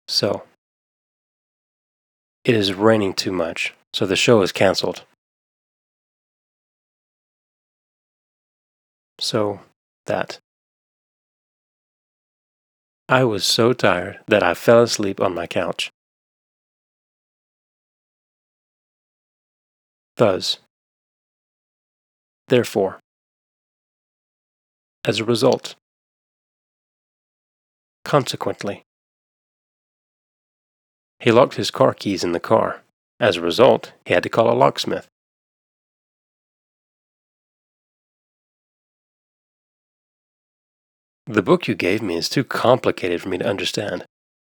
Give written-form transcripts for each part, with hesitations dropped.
So, it is raining too much, so the show is cancelled. So, that. I was so tired that I fell asleep on my couch. Thus. Therefore. As a result. Consequently. He locked his car keys in the car. As a result, he had to call a locksmith. The book you gave me is too complicated for me to understand.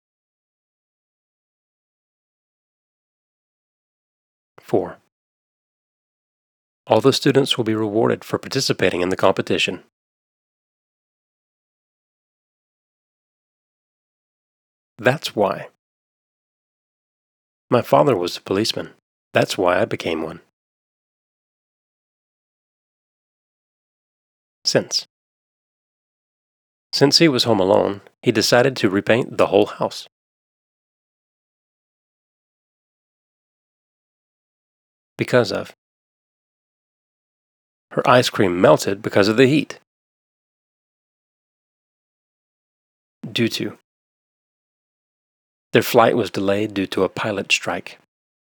4. All the students will be rewarded for participating in the competition. That's why. My father was a policeman. That's why I became one. Since. Since he was home alone, he decided to repaint the whole house. Because of. Her ice cream melted because of the heat. Due to. Their flight was delayed due to a pilot strike.